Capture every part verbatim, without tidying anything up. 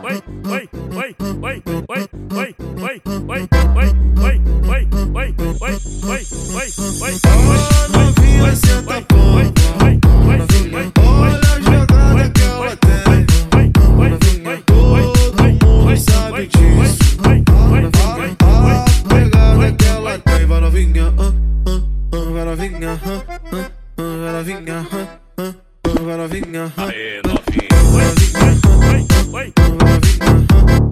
Novinha senta pompa, novinha, olha a jogada que ela tem. Novinha, todo mundo sabe disso. A pegada que ela tem. Vai novinha, vai novinha, vai novinha, vai novinha. Aê, novinha. Vai novinha, vai novinha.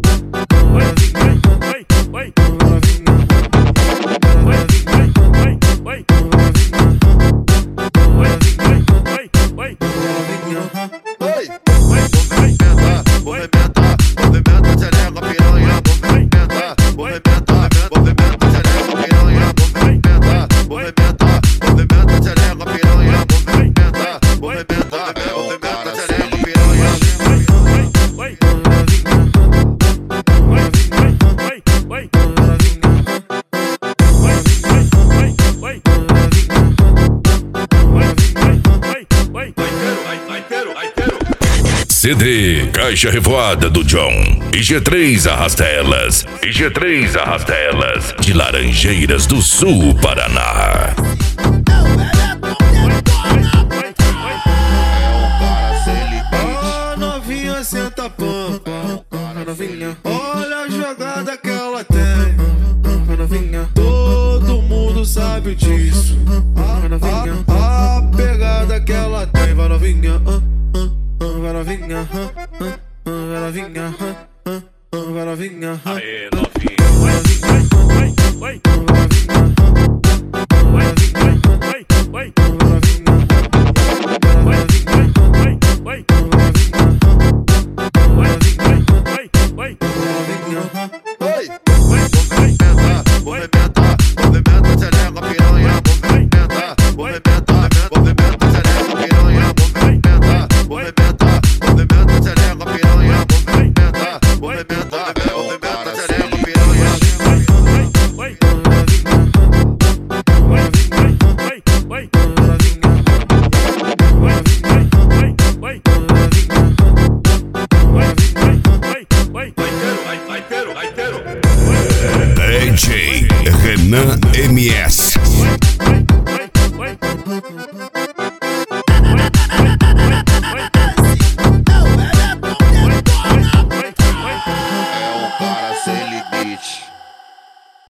C D Caixa Revoada do John e G três Arrasta Elas e G três Arrasta Elas de Laranjeiras do Sul, Paraná. A novinha senta pampa, novinha, olha a jogada que ela tem. Novinha, todo mundo sabe disso. A novinha, a pegada que ela tem. Vai novinha, vai novinha, vai novinha, vai novinha. Aê, novinha. Vai novinha, vai novinha, vai novinha, vai novinha. D J Renan M S